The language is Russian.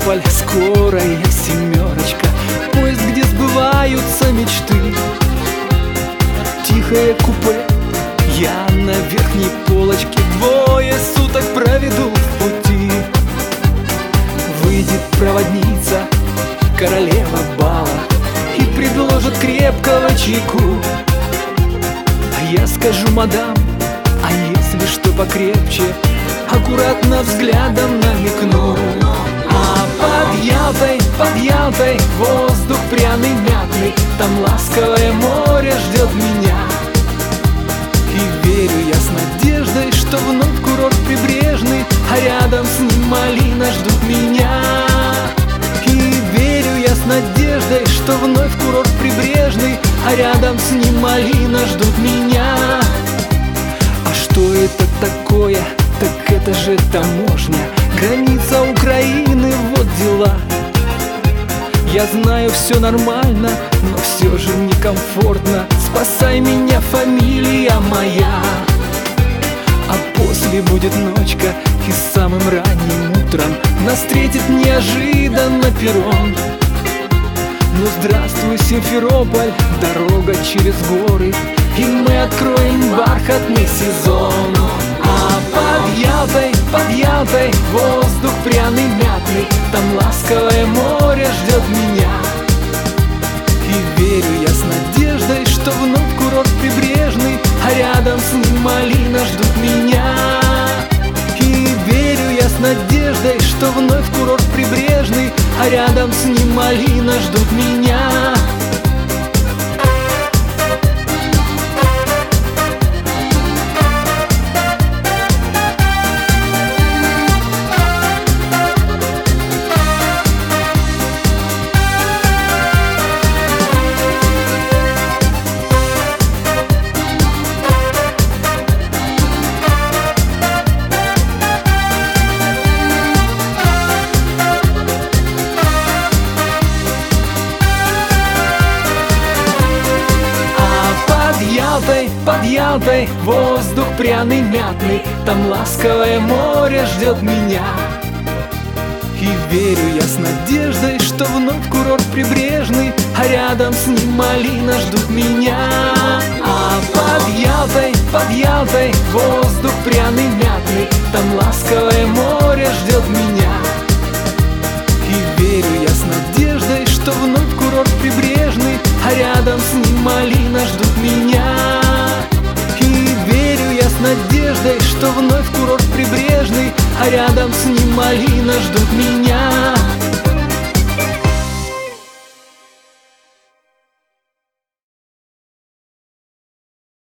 Симферополь, скорая семерочка, поезд, где сбываются мечты. Тихое купе, я на верхней полочке, двое суток проведу в пути. Выйдет проводница, королева бала, и предложит крепкого чайку. А я скажу: мадам, а если что покрепче, аккуратно взглядом намекну. А под Ялтой воздух пряный, мятный, там ласковое море ждет меня. И верю я с надеждой, что вновь курорт прибрежный, а рядом с ним малина ждут меня. И верю я с надеждой, что вновь курорт прибрежный, а рядом с ним малина ждут меня. А что это такое? Так это же таможня, граница Украины, вот дела. Я знаю, все нормально, но все же некомфортно. Спасай меня, фамилия моя. А после будет ночка, и самым ранним утром нас встретит неожиданно перрон. Ну здравствуй, Симферополь, дорога через горы, и мы откроем бархатный сезон. А под Ялтой воздух пряный, мятный, там ласковое море ждет меня. И верю я с надеждой, что вновь курорт прибрежный, а рядом с ним малина ждут меня. И верю я с надеждой, что вновь курорт прибрежный, а рядом с ним малина ждут меня. Под Ялтой воздух пряный, мятный, там ласковое море ждет меня. И верю я с надеждой, что вновь курорт прибрежный, а рядом с ним малина ждут меня. А под Ялтой воздух пряный, мятный, там ласковое море ждет меня. И верю я с надеждой, что вновь курорт прибрежный, а рядом с ним малина ждут меня. И верю я с надеждой, что вновь курорт прибрежный, а рядом с ним малина ждут меня.